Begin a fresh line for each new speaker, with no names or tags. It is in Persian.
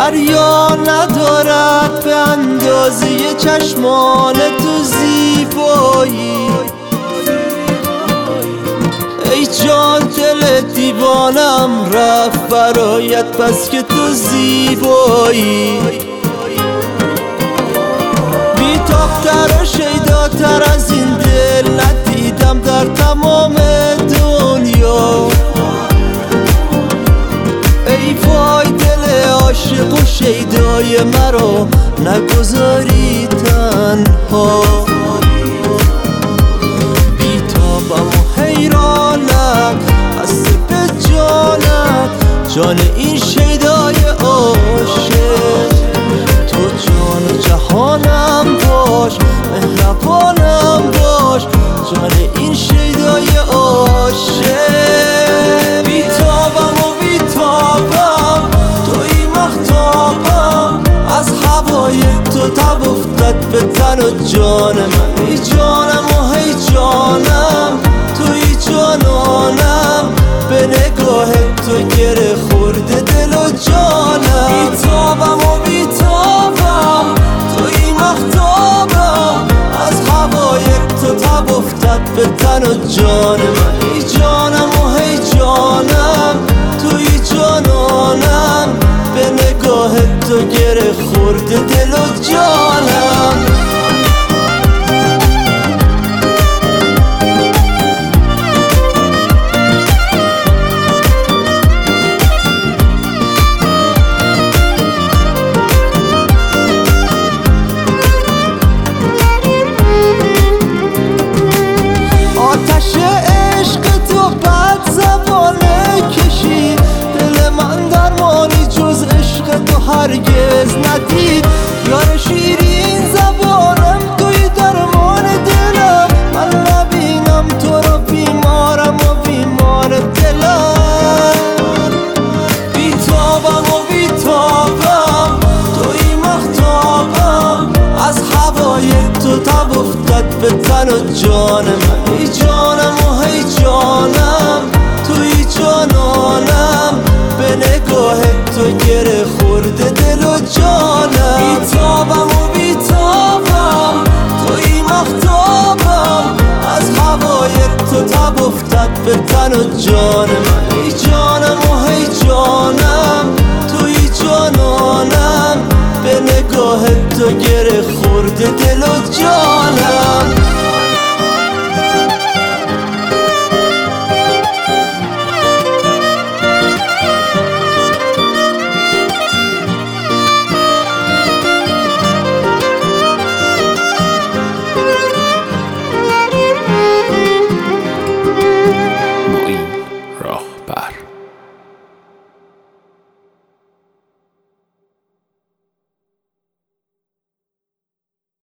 دریا ندارد به اندازه چشمان تو زیبایی. ای جان دل دیوانم رفت برایت بس که تو زیبایی. بی‌تاب‌تر و شیداتر از این دل ندیدم در تمام دنیا. ای وای دل عاشق و شیدای مرا نگذاری تنها. بی‌تابم و حیرانم خسته به جانم، جان این شیدای عاشق. تو جان و جهانم باش، مهربانم باش، جان این شیدای عاشق. بی‌تابم و بی‌تابم توی مهتابم، از هوای تو تب افتاد به تن و جان من. ای جانم و هی جانم توی جانانم، به نگاه تو گره خورده دل و جانم. بی‌تابم و بی‌تابم توی مهتابم، از هوای تو تب افتاد به تن و جان من. ای جانم و هی جانم توی جانانم، به نگاه تو گره خورده دل و جانم. آتش عشق تو بد زبانه کشی، دل من درمانی جز عشق تو هرگز ندید. یار شیرین زبانم توی درمان دلم، من نبینم تو رو بیمارم و بیمار دلم. بی‌تابم و بی‌تابم توی مهتابم، از هوای تو تب افتاد به تن و جان من. ای جانم و هی جانم توی جانانم، به نگاه تو گره خورده دل و جانم. بی‌تابم و بی‌تابم توی مهتابم، از هوای تو تب افتاد به تن و جان من.